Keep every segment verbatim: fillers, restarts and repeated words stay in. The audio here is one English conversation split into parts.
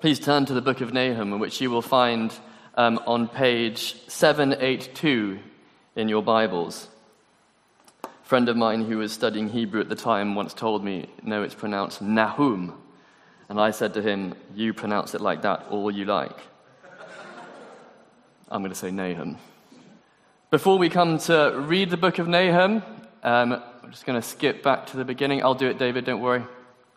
please turn to the book of Nahum, which you will find um, on page seven eighty-two in your Bibles. A friend of mine who was studying Hebrew at the time once told me, no, it's pronounced Nahum. And I said to him, you pronounce it like that all you like. I'm going to say Nahum. Before we come to read the book of Nahum, um, I'm just going to skip back to the beginning. I'll do it, David, don't worry.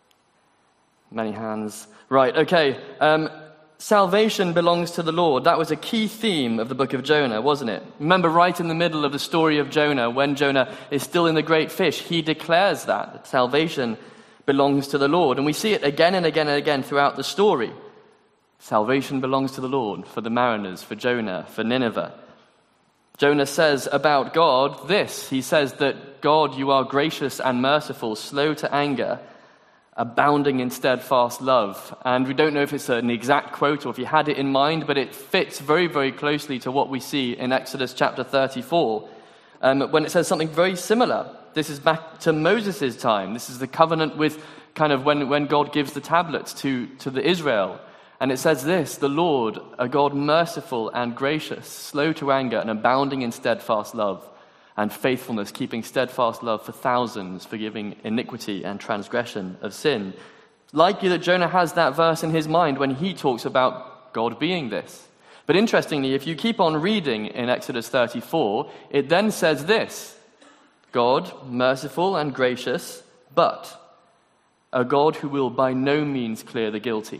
Many hands. Right, okay. Um, salvation belongs to the Lord. That was a key theme of the book of Jonah, wasn't it? Remember, right in the middle of the story of Jonah, when Jonah is still in the great fish, he declares that, that salvation belongs to the Lord. And we see it again and again and again throughout the story. Salvation belongs to the Lord, for the mariners, for Jonah, for Nineveh. Jonah says about God this. He says that, God, you are gracious and merciful, slow to anger, abounding in steadfast love. And we don't know if it's an exact quote or if he had it in mind, but it fits very, very closely to what we see in Exodus chapter thirty-four, um, when it says something very similar. This is back to Moses' time. This is the covenant with kind of when, when God gives the tablets to, to the Israel. And it says this, the Lord, a God merciful and gracious, slow to anger and abounding in steadfast love and faithfulness, keeping steadfast love for thousands, forgiving iniquity and transgression of sin. It's likely that Jonah has that verse in his mind when he talks about God being this. But interestingly, if you keep on reading in Exodus thirty-four, it then says this, God, merciful and gracious, but a God who will by no means clear the guilty.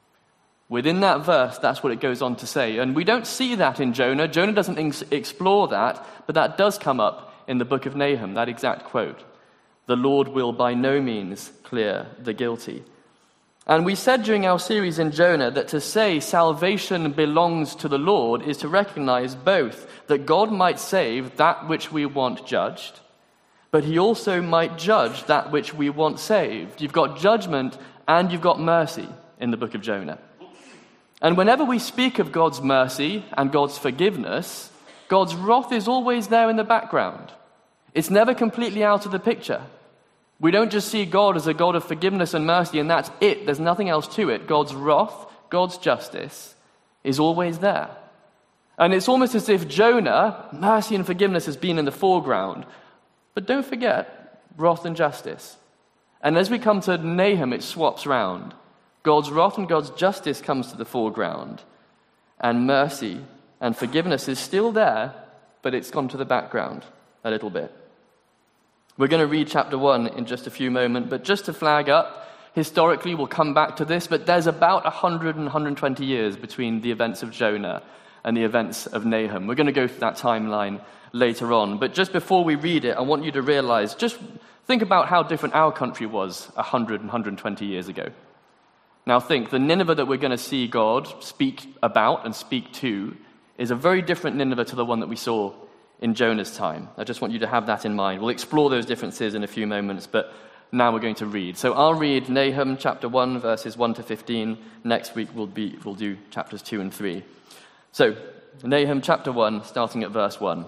Within that verse, that's what it goes on to say. And we don't see that in Jonah. Jonah doesn't ex- explore that, but that does come up in the book of Nahum, that exact quote. The Lord will by no means clear the guilty. And we said during our series in Jonah that to say salvation belongs to the Lord is to recognize both that God might save that which we want judged, but he also might judge that which we want saved. You've got judgment and you've got mercy in the book of Jonah. And whenever we speak of God's mercy and God's forgiveness, God's wrath is always there in the background. It's never completely out of the picture. We don't just see God as a God of forgiveness and mercy and that's it. There's nothing else to it. God's wrath, God's justice is always there. And it's almost as if Jonah, mercy and forgiveness has been in the foreground. But don't forget wrath and justice. And as we come to Nahum, it swaps round. God's wrath and God's justice comes to the foreground, and mercy and forgiveness is still there, but it's gone to the background a little bit. We're going to read chapter one in just a few moments, but just to flag up, historically we'll come back to this, but there's about one hundred and one hundred twenty years between the events of Jonah and the events of Nahum. We're going to go through that timeline later on, but just before we read it, I want you to realize, just think about how different our country was one hundred and one hundred twenty years ago. Now think, the Nineveh that we're going to see God speak about and speak to is a very different Nineveh to the one that we saw in Jonah's time. I just want you to have that in mind. We'll explore those differences in a few moments, but now we're going to read. So I'll read Nahum chapter one, verses one to fifteen. Next week we'll, be, we'll do chapters two and three. So, Nahum chapter one, starting at verse one.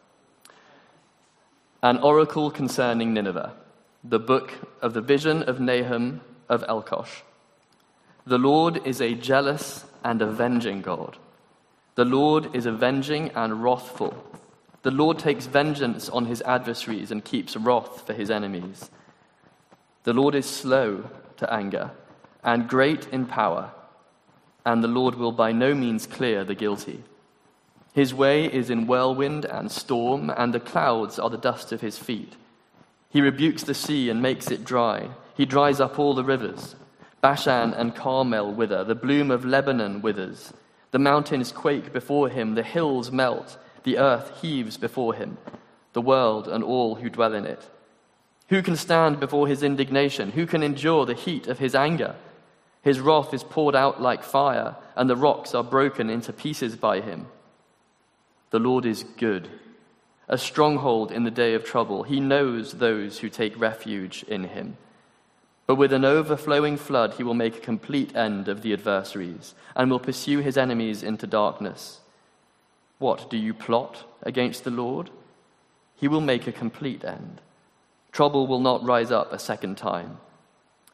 An oracle concerning Nineveh, the book of the vision of Nahum of Elkosh. The Lord is a jealous and avenging God. The Lord is avenging and wrathful. The Lord takes vengeance on his adversaries and keeps wrath for his enemies. The Lord is slow to anger and great in power, and the Lord will by no means clear the guilty. His way is in whirlwind and storm, and the clouds are the dust of his feet. He rebukes the sea and makes it dry. He dries up all the rivers. Bashan and Carmel wither, the bloom of Lebanon withers. The mountains quake before him, the hills melt, the earth heaves before him, the world and all who dwell in it. Who can stand before his indignation? Who can endure the heat of his anger? His wrath is poured out like fire, and the rocks are broken into pieces by him. The Lord is good, a stronghold in the day of trouble. He knows those who take refuge in him. But with an overflowing flood, he will make a complete end of the adversaries and will pursue his enemies into darkness. What do you plot against the Lord? He will make a complete end. Trouble will not rise up a second time.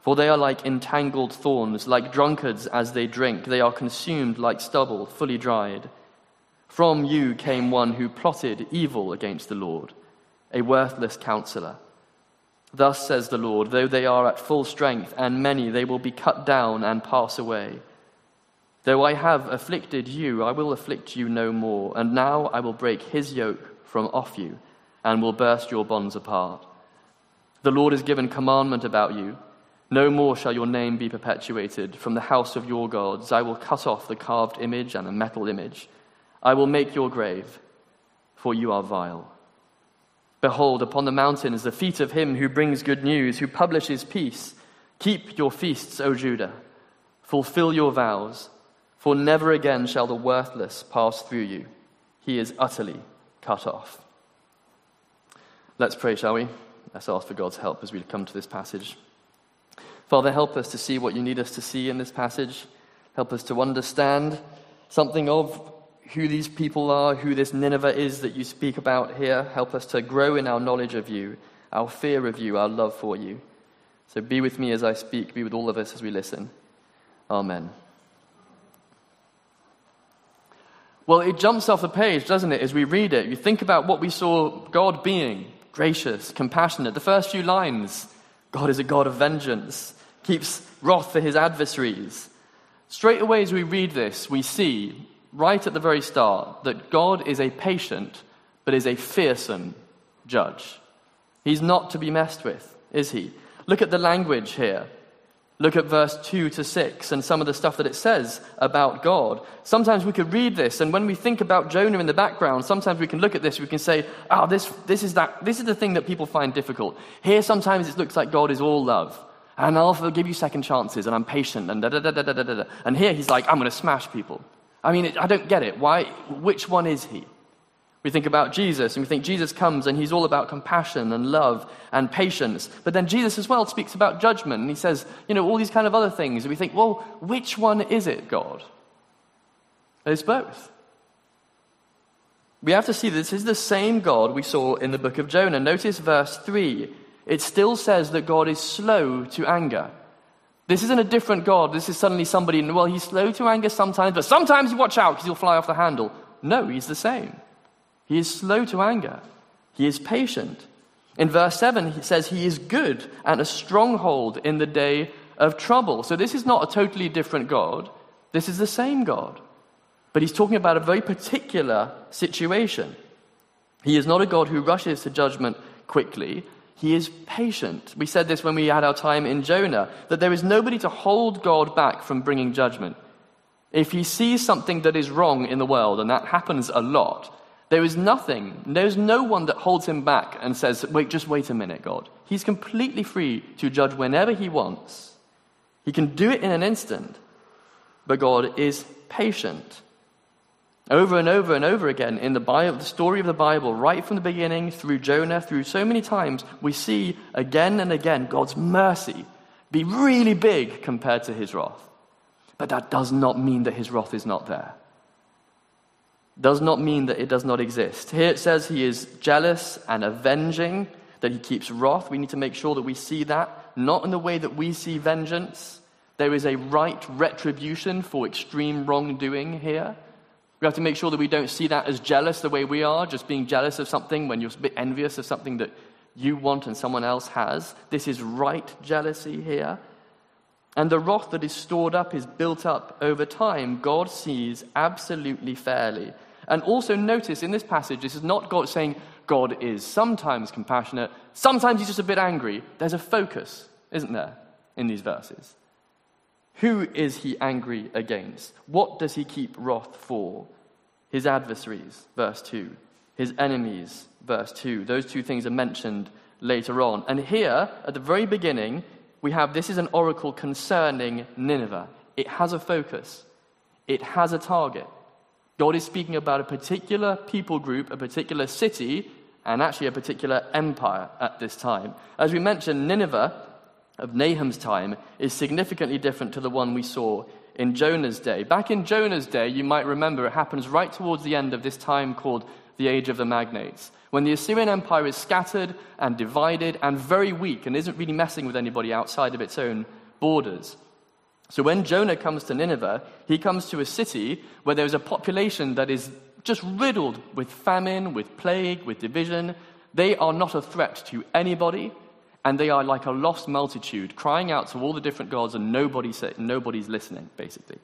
For they are like entangled thorns, like drunkards as they drink. They are consumed like stubble, fully dried. From you came one who plotted evil against the Lord, a worthless counselor. Thus says the Lord, though they are at full strength and many, they will be cut down and pass away. Though I have afflicted you, I will afflict you no more. And now I will break his yoke from off you and will burst your bonds apart. The Lord has given commandment about you. No more shall your name be perpetuated. From the house of your gods I will cut off the carved image and the metal image. I will make your grave, for you are vile. Behold, upon the mountain is the feet of him who brings good news, who publishes peace. Keep your feasts, O Judah. Fulfill your vows, for never again shall the worthless pass through you. He is utterly cut off. Let's pray, shall we? Let's ask for God's help as we come to this passage. Father, help us to see what you need us to see in this passage. Help us to understand something of who these people are, who this Nineveh is that you speak about here. Help us to grow in our knowledge of you, our fear of you, our love for you. So be with me as I speak, be with all of us as we listen. Amen. Well, it jumps off the page, doesn't it, as we read it? You think about what we saw God being, gracious, compassionate. The first few lines, God is a God of vengeance, keeps wrath for his adversaries. Straight away as we read this, we see, right at the very start, that God is a patient, but is a fearsome judge. He's not to be messed with, is he? Look at the language here. Look at verse two to six and some of the stuff that it says about God. Sometimes we could read this, and when we think about Jonah in the background, sometimes we can look at this, we can say, oh, this, this is that, this is the thing that people find difficult. Here, sometimes it looks like God is all love, and I'll give you second chances, and I'm patient, and da da da da da da da. And here he's like, I'm going to smash people. I mean, it, I don't get it. Why? Which one is he? We think about Jesus, and we think Jesus comes and he's all about compassion and love and patience. But then Jesus as well speaks about judgment, and he says, you know, all these kind of other things. And we think, well, which one is it, God? It's both. We have to see this is the same God we saw in the book of Jonah. Notice verse three. It still says that God is slow to anger. This isn't a different God. This is suddenly somebody, well, he's slow to anger sometimes, but sometimes you watch out because he'll fly off the handle. No, he's the same. He is slow to anger. He is patient. In verse seven, he says he is good and a stronghold in the day of trouble. So this is not a totally different God. This is the same God. But he's talking about a very particular situation. He is not a God who rushes to judgment quickly. He is patient. We said this when we had our time in Jonah, that there is nobody to hold God back from bringing judgment. If he sees something that is wrong in the world, and that happens a lot, there is nothing, there's no one that holds him back and says, wait, just wait a minute, God. He's completely free to judge whenever he wants. He can do it in an instant, but God is patient. Over and over and over again in the Bible, the story of the Bible, right from the beginning through Jonah, through so many times, we see again and again God's mercy be really big compared to his wrath. But that does not mean that his wrath is not there. Does not mean that it does not exist. Here it says he is jealous and avenging, that he keeps wrath. We need to make sure that we see that, not in the way that we see vengeance. There is a right retribution for extreme wrongdoing here. We have to make sure that we don't see that as jealous the way we are, just being jealous of something when you're a bit envious of something that you want and someone else has. This is right jealousy here. And the wrath that is stored up is built up over time. God sees absolutely fairly. And also notice in this passage, this is not God saying God is sometimes compassionate, sometimes he's just a bit angry. There's a focus, isn't there, in these verses? Who is he angry against? What does he keep wrath for? His adversaries, verse two. His enemies, verse two. Those two things are mentioned later on. And here, at the very beginning, we have, this is an oracle concerning Nineveh. It has a focus. It has a target. God is speaking about a particular people group, a particular city, and actually a particular empire at this time. As we mentioned, Nineveh, of Nahum's time, is significantly different to the one we saw in Jonah's day. Back in Jonah's day, you might remember, it happens right towards the end of this time called the age of the magnates, when the Assyrian Empire is scattered and divided and very weak and isn't really messing with anybody outside of its own borders. So when Jonah comes to Nineveh, he comes to a city where there's a population that is just riddled with famine, with plague, with division. They are not a threat to anybody, and they are like a lost multitude crying out to all the different gods, and nobody say, nobody's listening, basically.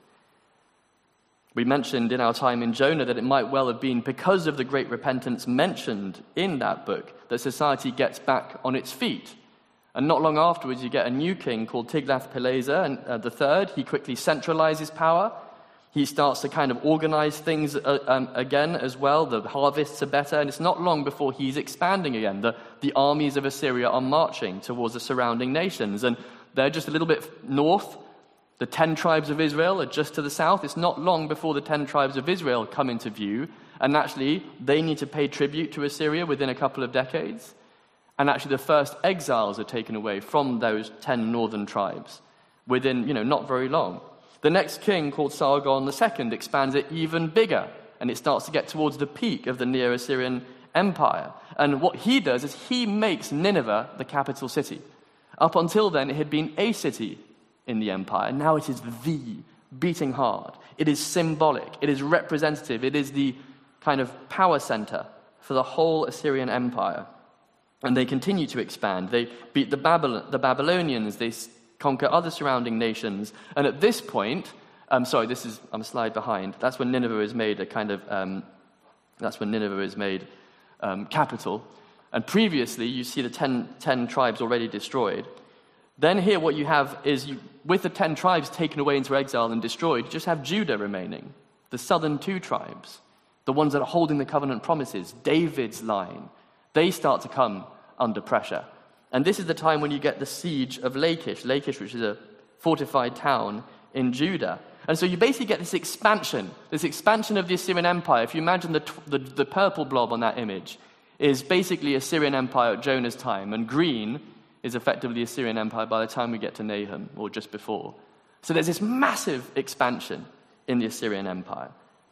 We mentioned in our time in Jonah that it might well have been because of the great repentance mentioned in that book that society gets back on its feet. And not long afterwards, you get a new king called Tiglath-Pileser and, uh, the third. He quickly centralizes power. He starts to kind of organize things uh, um, again as well. The harvests are better, and it's not long before he's expanding again. The, the armies of Assyria are marching towards the surrounding nations, and they're just a little bit north. The ten tribes of Israel are just to the south. It's not long before the ten tribes of Israel come into view, and actually they need to pay tribute to Assyria within a couple of decades. And actually the first exiles are taken away from those ten northern tribes within, you know, not very long. The next king, called Sargon the Second, expands it even bigger, and it starts to get towards the peak of the Neo-Assyrian Empire. And what he does is he makes Nineveh the capital city. Up until then, it had been a city in the empire, and now it is the beating hard. It is symbolic. It is representative. It is the kind of power center for the whole Assyrian Empire. And they continue to expand. They beat the, Babylon, the Babylonians. They conquer other surrounding nations. And at this point, um, sorry, this is, I'm a slide behind. That's when Nineveh is made a kind of, um, that's when Nineveh is made um, capital. And previously, you see the ten, ten tribes already destroyed. Then here what you have is, you, with the ten tribes taken away into exile and destroyed, you just have Judah remaining, the southern two tribes, the ones that are holding the covenant promises, David's line. They start to come under pressure. And this is the time when you get the siege of Lachish, Lachish, which is a fortified town in Judah. And so you basically get this expansion, this expansion of the Assyrian Empire. If you imagine the, the, the purple blob on that image is basically Assyrian Empire at Jonah's time, and green is effectively the Assyrian Empire by the time we get to Nahum, or just before. So there's this massive expansion in the Assyrian Empire.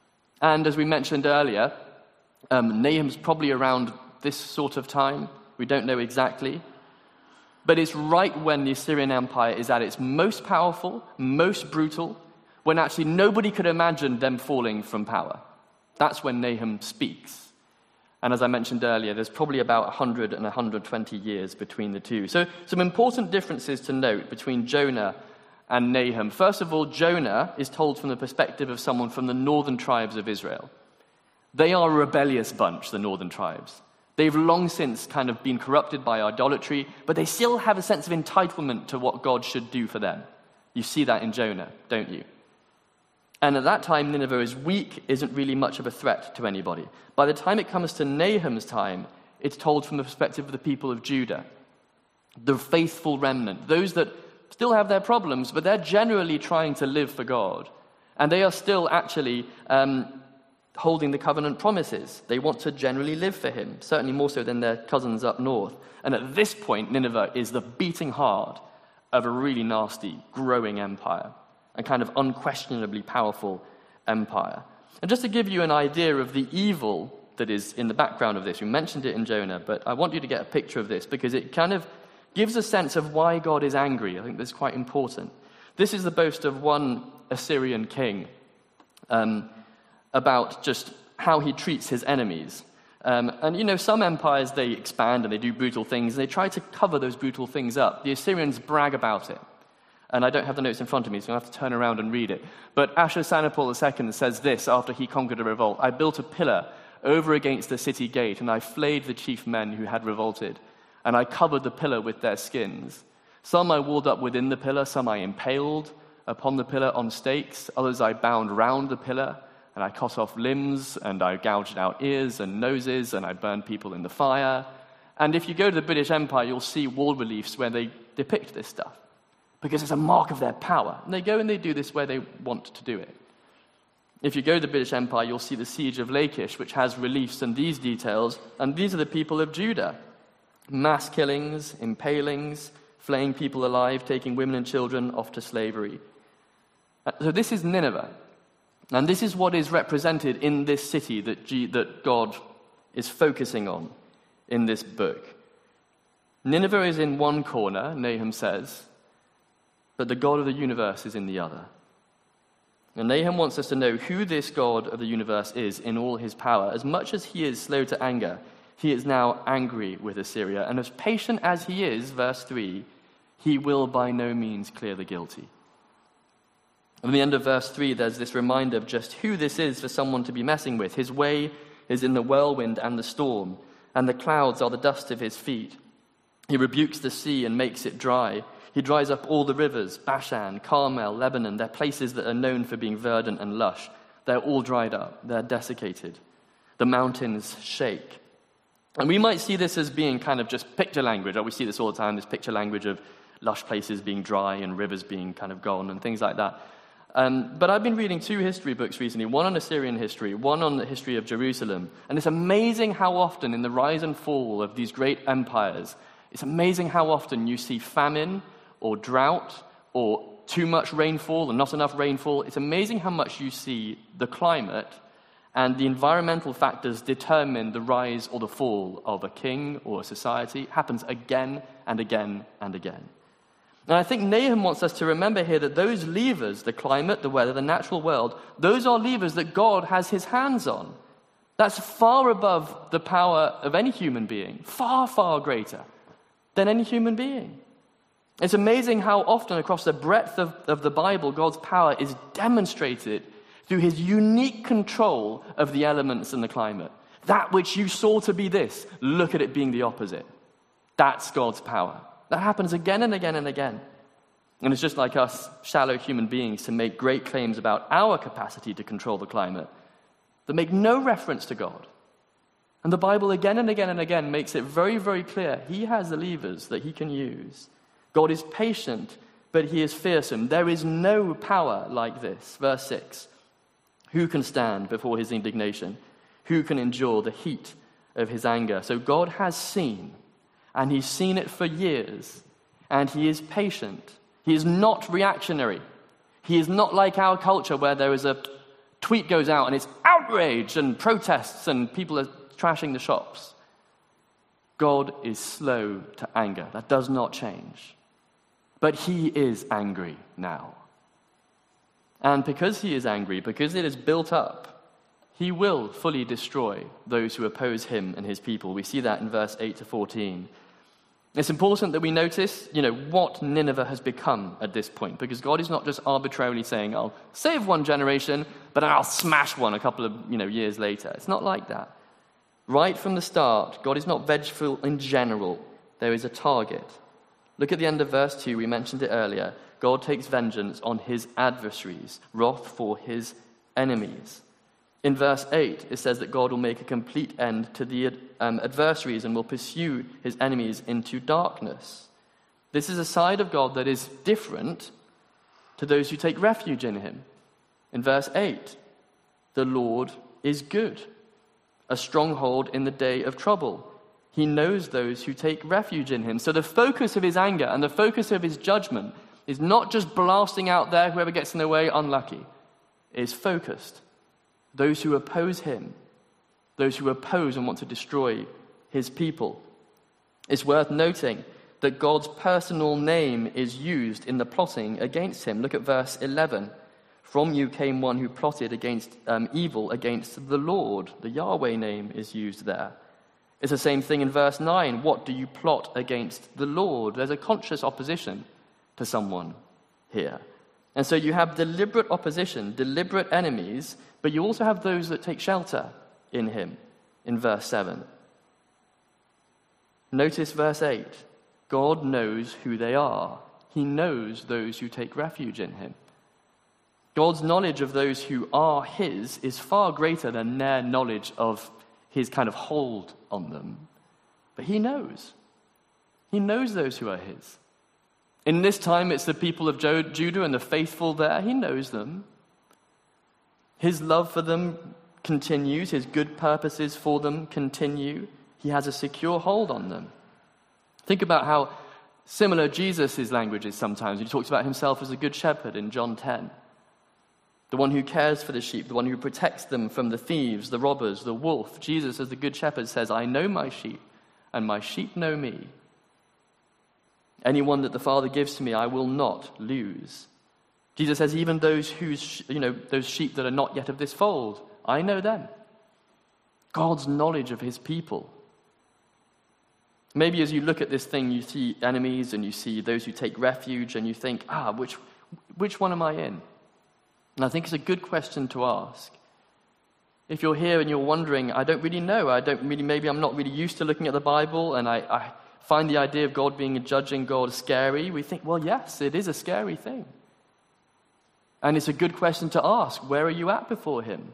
And as we mentioned earlier, um, Nahum's probably around this sort of time. We don't know exactly. But it's right when the Assyrian Empire is at its most powerful, most brutal, when actually nobody could imagine them falling from power. That's when Nahum speaks. And as I mentioned earlier, there's probably about one hundred and one hundred twenty years between the two. So some important differences to note between Jonah and Nahum. First of all, Jonah is told from the perspective of someone from the northern tribes of Israel. They are a rebellious bunch, the northern tribes. They've long since kind of been corrupted by idolatry, but they still have a sense of entitlement to what God should do for them. You see that in Jonah, don't you? And at that time, Nineveh is weak, isn't really much of a threat to anybody. By the time it comes to Nahum's time, it's told from the perspective of the people of Judah, the faithful remnant, those that still have their problems, but they're generally trying to live for God. And they are still actually um, holding the covenant promises. They want to generally live for him, certainly more so than their cousins up north. And at this point, Nineveh is the beating heart of a really nasty, growing empire, a kind of unquestionably powerful empire. And just to give you an idea of the evil that is in the background of this, we mentioned it in Jonah, but I want you to get a picture of this because it kind of gives a sense of why God is angry. I think this is quite important. This is the boast of one Assyrian king um, about just how he treats his enemies. Um, and, you know, some empires, they expand and they do brutal things, and they try to cover those brutal things up. The Assyrians brag about it. And I don't have the notes in front of me, so I'll have to turn around and read it. But Ashurbanipal the Second says this after he conquered a revolt: "I built a pillar over against the city gate, and I flayed the chief men who had revolted. And I covered the pillar with their skins. Some I walled up within the pillar, some I impaled upon the pillar on stakes, others I bound round the pillar, and I cut off limbs, and I gouged out ears and noses, and I burned people in the fire." And if you go to the British Empire, you'll see wall reliefs where they depict this stuff, because it's a mark of their power. And they go and they do this where they want to do it. If you go to the British Empire, you'll see the siege of Lachish, which has reliefs and these details, and these are the people of Judah. Mass killings, impalings, flaying people alive, taking women and children off to slavery. So this is Nineveh. And this is what is represented in this city that, G- that God is focusing on in this book. Nineveh is in one corner, Nahum says, but the God of the universe is in the other. And Nahum wants us to know who this God of the universe is in all his power. As much as he is slow to anger, he is now angry with Assyria. And as patient as he is, verse three, he will by no means clear the guilty. At the end of verse three, there's this reminder of just who this is for someone to be messing with. His way is in the whirlwind and the storm, and the clouds are the dust of his feet. He rebukes the sea and makes it dry. He dries up all the rivers, Bashan, Carmel, Lebanon. They're places that are known for being verdant and lush. They're all dried up. They're desiccated. The mountains shake. And we might see this as being kind of just picture language. We see this all the time, this picture language of lush places being dry and rivers being kind of gone and things like that. Um, but I've been reading two history books recently, one on Assyrian history, one on the history of Jerusalem. And it's amazing how often in the rise and fall of these great empires, it's amazing how often you see famine or drought or too much rainfall and not enough rainfall. It's amazing how much you see the climate and the environmental factors determine the rise or the fall of a king or a society. It happens again and again and again. And I think Nahum wants us to remember here that those levers, the climate, the weather, the natural world, those are levers that God has his hands on. That's far above the power of any human being, far, far greater than any human being. It's amazing how often across the breadth of, of the Bible, God's power is demonstrated through his unique control of the elements and the climate. That which you saw to be this, look at it being the opposite. That's God's power. That happens again and again and again. And it's just like us shallow human beings to make great claims about our capacity to control the climate that make no reference to God. And the Bible again and again and again makes it very, very clear he has the levers that he can use. God is patient, but he is fearsome. There is no power like this. Verse six. Who can stand before his indignation? Who can endure the heat of his anger? So God has seen, and he's seen it for years, and he is patient. He is not reactionary. He is not like our culture where there is a tweet goes out and it's outrage and protests and people are trashing the shops. God is slow to anger. That does not change. But he is angry now. And because he is angry, because it is built up, he will fully destroy those who oppose him and his people. We see that in verse eight to fourteen. It's important that we notice, you know, what Nineveh has become at this point, because God is not just arbitrarily saying, I'll save one generation, but I'll smash one a couple of, you know, years later. It's not like that. Right from the start, God is not vengeful in general. There is a target. Look at the end of verse two. We mentioned it earlier. God takes vengeance on his adversaries, wrath for his enemies. In verse eight, it says that God will make a complete end to the um, adversaries and will pursue his enemies into darkness. This is a side of God that is different to those who take refuge in him. In verse eight, the Lord is good, a stronghold in the day of trouble. He knows those who take refuge in him. So the focus of his anger and the focus of his judgment is not just blasting out there, whoever gets in the way, unlucky. It is focused. Those who oppose him, those who oppose and want to destroy his people. It's worth noting that God's personal name is used in the plotting against him. Look at verse eleven. From you came one who plotted against um, evil against the Lord. The Yahweh name is used there. It's the same thing in verse nine. What do you plot against the Lord? There's a conscious opposition to someone here. And so you have deliberate opposition, deliberate enemies, but you also have those that take shelter in him in verse seven. Notice verse eight. God knows who they are. He knows those who take refuge in him. God's knowledge of those who are his is far greater than their knowledge of his kind of hold on them. But he knows. He knows those who are his. In this time, it's the people of Judah and the faithful there. He knows them. His love for them continues. His good purposes for them continue. He has a secure hold on them. Think about how similar Jesus' language is sometimes. He talks about himself as a good shepherd in John ten. the one who cares for the sheep, the one who protects them from the thieves, the robbers, the wolf. Jesus, as the good shepherd, says, I know my sheep, and my sheep know me. Anyone that the Father gives to me, I will not lose. Jesus says, even those whose, you know, those sheep that are not yet of this fold, I know them. God's knowledge of his people. Maybe as you look at this thing, you see enemies and you see those who take refuge, and you think, ah, which, which one am I in? And I think it's a good question to ask. If you're here and you're wondering, I don't really know, I don't really, maybe I'm not really used to looking at the Bible, and I, I find the idea of God being a judging God scary, we think, well, yes, it is a scary thing. And it's a good question to ask, where are you at before him?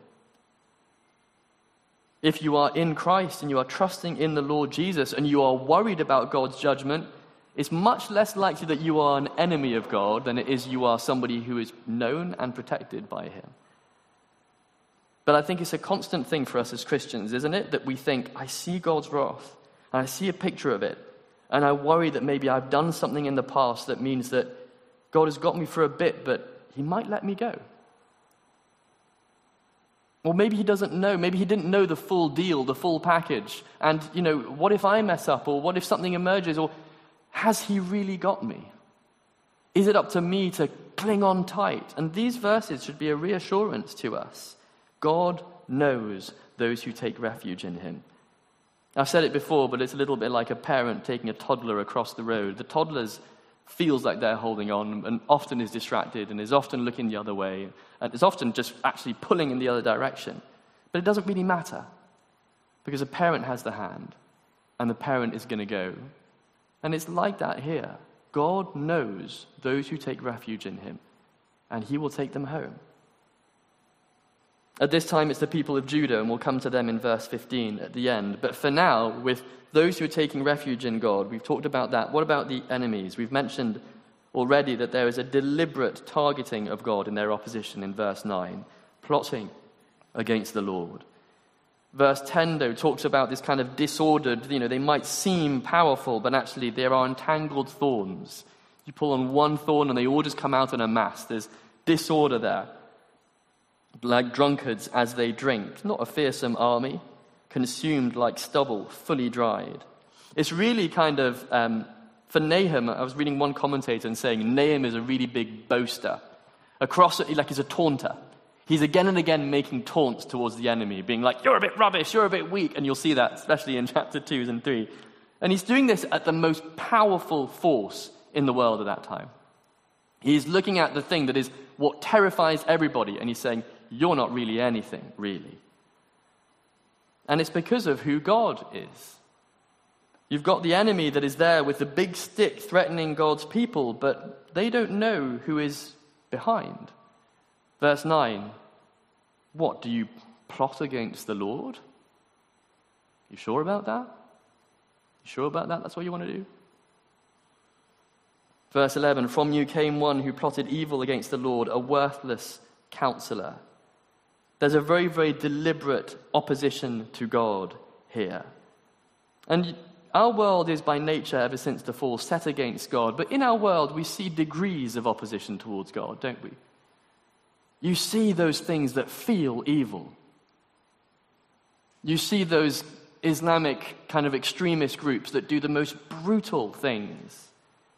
If you are in Christ and you are trusting in the Lord Jesus and you are worried about God's judgment, it's much less likely that you are an enemy of God than it is you are somebody who is known and protected by him. But I think it's a constant thing for us as Christians, isn't it? That we think, I see God's wrath, and I see a picture of it, and I worry that maybe I've done something in the past that means that God has got me for a bit, but he might let me go. Or maybe he doesn't know. Maybe he didn't know the full deal, the full package. And, you know, what if I mess up? Or what if something emerges? Or has he really got me? Is it up to me to cling on tight? And these verses should be a reassurance to us. God knows those who take refuge in him. I've said it before, but it's a little bit like a parent taking a toddler across the road. The toddler feels like they're holding on and often is distracted and is often looking the other way and is often just actually pulling in the other direction. But it doesn't really matter because a parent has the hand and the parent is going to go. And it's like that here. God knows those who take refuge in him, and he will take them home. At this time, it's the people of Judah, and we'll come to them in verse fifteen at the end. But for now, with those who are taking refuge in God, we've talked about that. What about the enemies? We've mentioned already that there is a deliberate targeting of God in their opposition in verse nine, plotting against the Lord. Verse ten, though, talks about this kind of disordered, you know, they might seem powerful, but actually there are entangled thorns. You pull on one thorn and they all just come out in a mass. There's disorder there. Like drunkards as they drink, not a fearsome army, consumed like stubble, fully dried. It's really kind of, um, for Nahum, I was reading one commentator and saying Nahum is a really big boaster. Across it, like he's a taunter. He's again and again making taunts towards the enemy, being like, you're a bit rubbish, you're a bit weak. And you'll see that, especially in chapter two and three. And he's doing this at the most powerful force in the world at that time. He's looking at the thing that is what terrifies everybody, and he's saying, you're not really anything, really. And it's because of who God is. You've got the enemy that is there with the big stick threatening God's people, but they don't know who is behind. Verse nine, what, do you plot against the Lord? You sure about that? You sure about that? That's what you want to do? Verse eleven, from you came one who plotted evil against the Lord, a worthless counselor. There's a very, very deliberate opposition to God here. And our world is by nature, ever since the fall, set against God. But in our world, we see degrees of opposition towards God, don't we? You see those things that feel evil. You see those Islamic kind of extremist groups that do the most brutal things.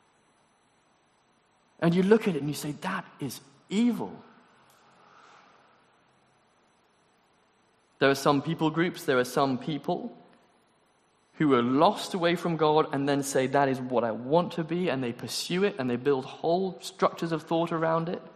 And you look at it and you say, that is evil. There are some people groups, there are some people who are lost away from God and then say, that is what I want to be, and they pursue it and they build whole structures of thought around it.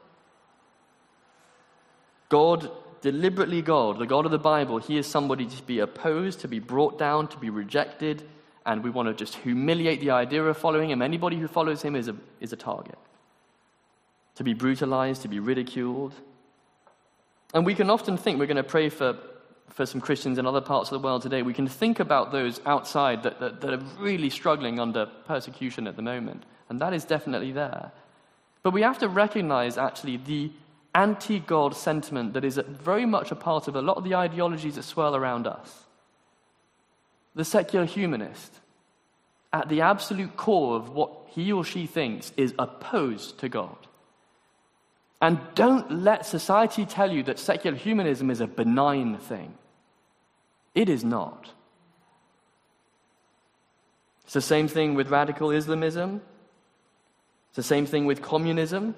God, deliberately God, the God of the Bible, he is somebody to be opposed, to be brought down, to be rejected, and we want to just humiliate the idea of following him. Anybody who follows him is a, is a target. To be brutalized, to be ridiculed. And we can often think we're going to pray for for some Christians in other parts of the world today. We can think about those outside that, that, that are really struggling under persecution at the moment. And that is definitely there. But we have to recognize, actually, the anti-God sentiment that is very much a part of a lot of the ideologies that swirl around us. The secular humanist, at the absolute core of what he or she thinks, is opposed to God. And don't let society tell you that secular humanism is a benign thing. It is not. It's the same thing with radical Islamism. It's the same thing with communism.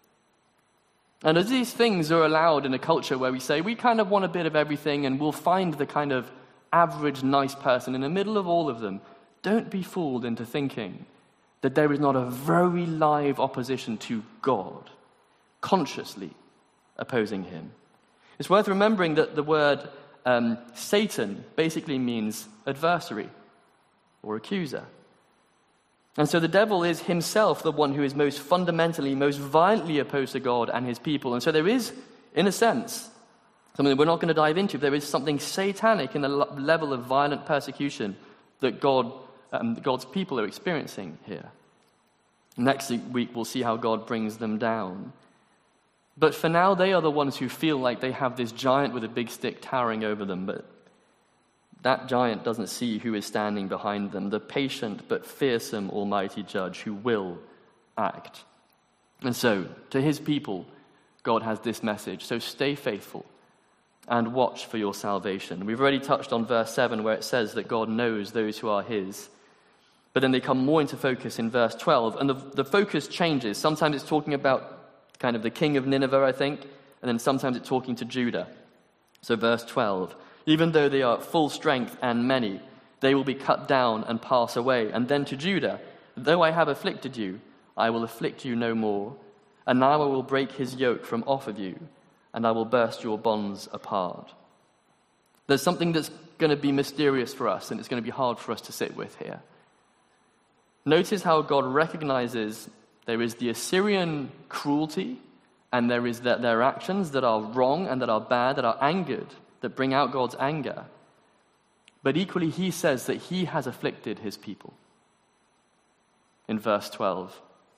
And as these things are allowed in a culture where we say we kind of want a bit of everything and we'll find the kind of average nice person in the middle of all of them, don't be fooled into thinking that there is not a very live opposition to God, consciously opposing him. It's worth remembering that the word um, Satan basically means adversary or accuser. And so the devil is himself the one who is most fundamentally, most violently opposed to God and his people. And so there is, in a sense, something that we're not going to dive into, there is something satanic in the level of violent persecution that God, um, God's people are experiencing here. Next week we'll see how God brings them down. But for now, they are the ones who feel like they have this giant with a big stick towering over them, but that giant doesn't see who is standing behind them, the patient but fearsome Almighty Judge who will act. And so, to his people, God has this message. So stay faithful and watch for your salvation. We've already touched on verse seven where it says that God knows those who are his. But then they come more into focus in verse twelve, and the, the focus changes. Sometimes it's talking about kind of the king of Nineveh, I think, and then sometimes it's talking to Judah. So verse twelve, even though they are at full strength and many, they will be cut down and pass away. And then to Judah, though I have afflicted you, I will afflict you no more. And now I will break his yoke from off of you, and I will burst your bonds apart. There's something that's going to be mysterious for us, and it's going to be hard for us to sit with here. Notice how God recognizes there is the Assyrian cruelty, and there is that their actions that are wrong and that are bad, that are angered, that bring out God's anger. But equally, he says that he has afflicted his people. In verse twelve,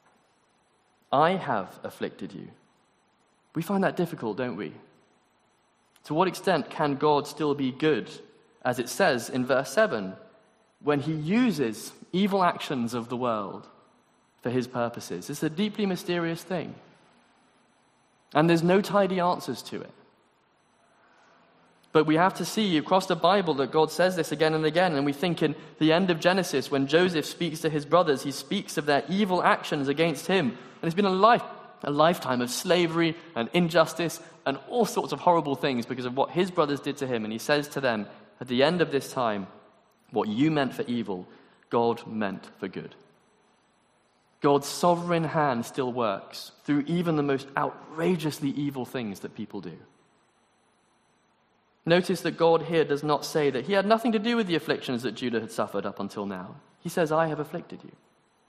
I have afflicted you. We find that difficult, don't we? To what extent can God still be good, as it says in verse seven, when he uses evil actions of the world for his purposes? It's a deeply mysterious thing. And there's no tidy answers to it. But we have to see across the Bible that God says this again and again. And we think in the end of Genesis, when Joseph speaks to his brothers, he speaks of their evil actions against him. And it's been a life, a lifetime of slavery and injustice and all sorts of horrible things because of what his brothers did to him. And he says to them, at the end of this time, what you meant for evil, God meant for good. God's sovereign hand still works through even the most outrageously evil things that people do. Notice that God here does not say that he had nothing to do with the afflictions that Judah had suffered up until now. He says, I have afflicted you.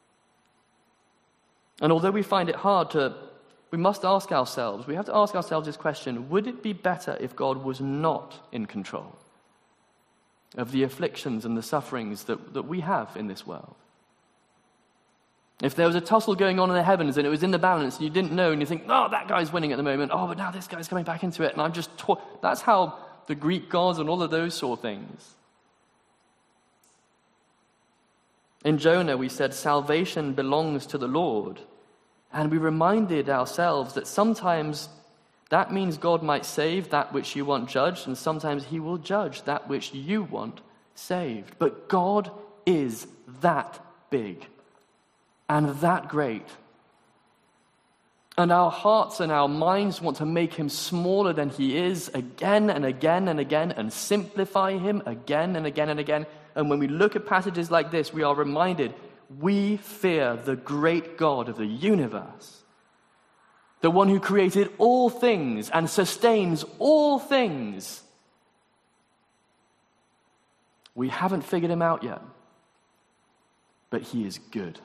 And although we find it hard to, we must ask ourselves, we have to ask ourselves this question, would it be better if God was not in control of the afflictions and the sufferings that, that we have in this world? If there was a tussle going on in the heavens and it was in the balance and you didn't know and you think, oh, that guy's winning at the moment, oh, but now this guy's coming back into it and I'm just, tw-. That's how the Greek gods and all of those sort of things. In Jonah, we said salvation belongs to the Lord. And we reminded ourselves that sometimes that means God might save that which you want judged, and sometimes he will judge that which you want saved. But God is that big and that great. And our hearts and our minds want to make him smaller than he is again and again and again and simplify him again and again and again. And when we look at passages like this, we are reminded we fear the great God of the universe, the one who created all things and sustains all things. We haven't figured him out yet, but he is good.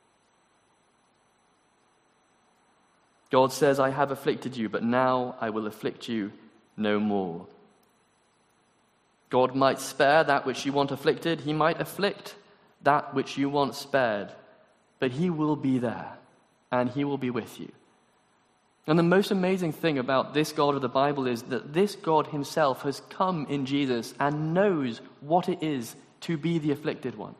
God says, I have afflicted you, but now I will afflict you no more. God might spare that which you want afflicted. He might afflict that which you want spared. But he will be there, and he will be with you. And the most amazing thing about this God of the Bible is that this God himself has come in Jesus and knows what it is to be the afflicted one.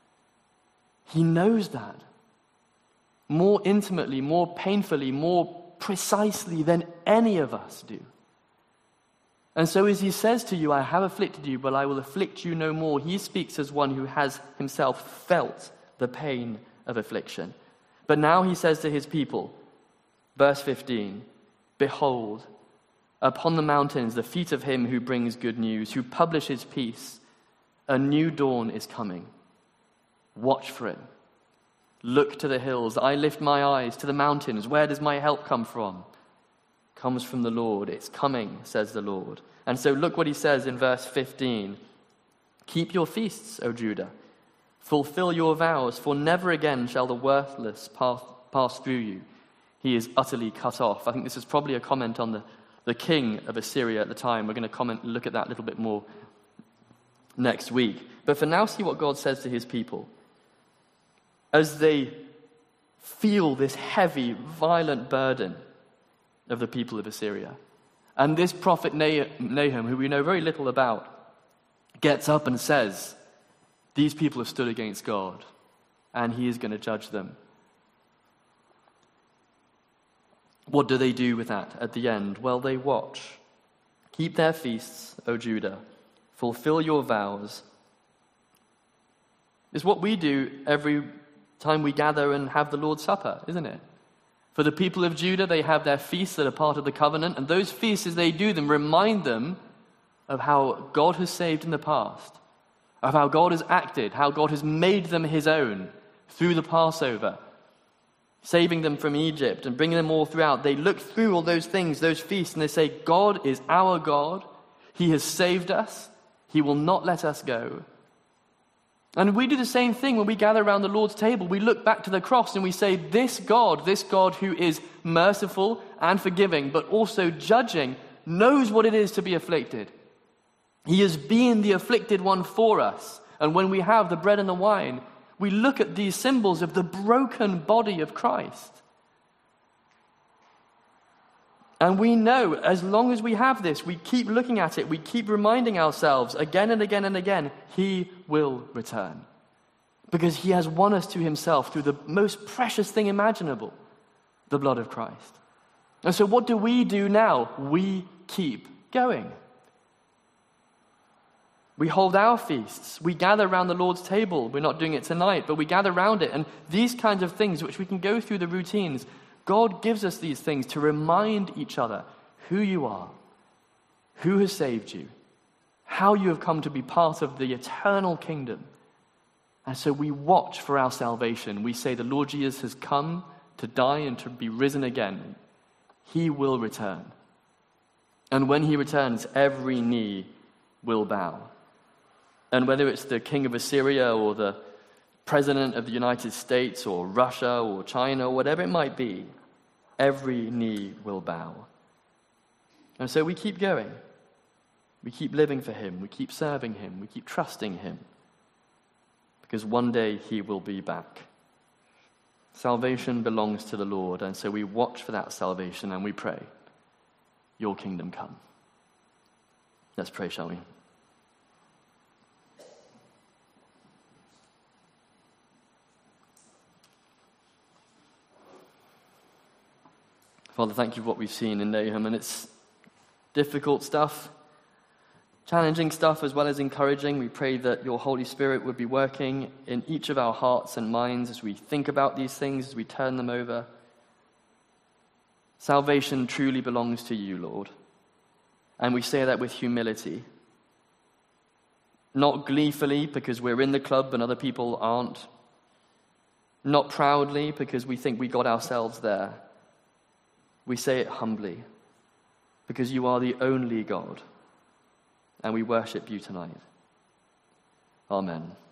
He knows that. More intimately, more painfully, more precisely than any of us do. And so as he says to you, I have afflicted you, but I will afflict you no more, he speaks as one who has himself felt the pain of affliction. But now he says to his people, verse fifteen, behold, upon the mountains the feet of him who brings good news, who publishes peace, a new dawn is coming. Watch for it. Look to the hills. I lift my eyes to the mountains. Where does my help come from? Comes from the Lord. It's coming, says the Lord. And so look what he says in verse fifteen. Keep your feasts, O Judah. Fulfill your vows, for never again shall the worthless pass, pass through you. He is utterly cut off. I think this is probably a comment on the, the king of Assyria at the time. We're going to comment, look at that a little bit more next week. But for now, see what God says to his people. As they feel this heavy, violent burden of the people of Assyria. And this prophet Nahum, who we know very little about, gets up and says, these people have stood against God, and he is going to judge them. What do they do with that at the end? Well, they watch. Keep their feasts, O Judah. Fulfill your vows. It's what we do every time we gather and have the Lord's Supper, isn't it? For the people of Judah, they have their feasts that are part of the covenant, and those feasts, as they do them, remind them of how God has saved in the past, of how God has acted, how God has made them his own through the Passover, saving them from Egypt and bringing them all throughout. They look through all those things, those feasts, and they say, God is our God. He has saved us. He will not let us go. And we do the same thing when we gather around the Lord's table. We look back to the cross and we say, this God, this God who is merciful and forgiving, but also judging, knows what it is to be afflicted. He has been the afflicted one for us. And when we have the bread and the wine, we look at these symbols of the broken body of Christ. And we know, as long as we have this, we keep looking at it, we keep reminding ourselves again and again and again, he will return. Because he has won us to himself through the most precious thing imaginable, the blood of Christ. And so what do we do now? We keep going. We hold our feasts. We gather around the Lord's table. We're not doing it tonight, but we gather around it. And these kinds of things, which we can go through the routines, God gives us these things to remind each other who you are, who has saved you, how you have come to be part of the eternal kingdom. And so we watch for our salvation. We say the Lord Jesus has come to die and to be risen again. He will return. And when he returns, every knee will bow. And whether it's the king of Assyria or the president of the United States or Russia or China or whatever it might be, every knee will bow. And so we keep going. We keep living for him. We keep serving him. We keep trusting him. Because one day he will be back. Salvation belongs to the Lord, and so we watch for that salvation and we pray, your kingdom come. Let's pray, shall we? Father, thank you for what we've seen in Nahum, and it's difficult stuff, challenging stuff as well as encouraging. We pray that your Holy Spirit would be working in each of our hearts and minds as we think about these things, as we turn them over. Salvation truly belongs to you, Lord, and we say that with humility. Not gleefully because we're in the club and other people aren't. Not proudly because we think we got ourselves there. We say it humbly, because you are the only God, and we worship you tonight. Amen.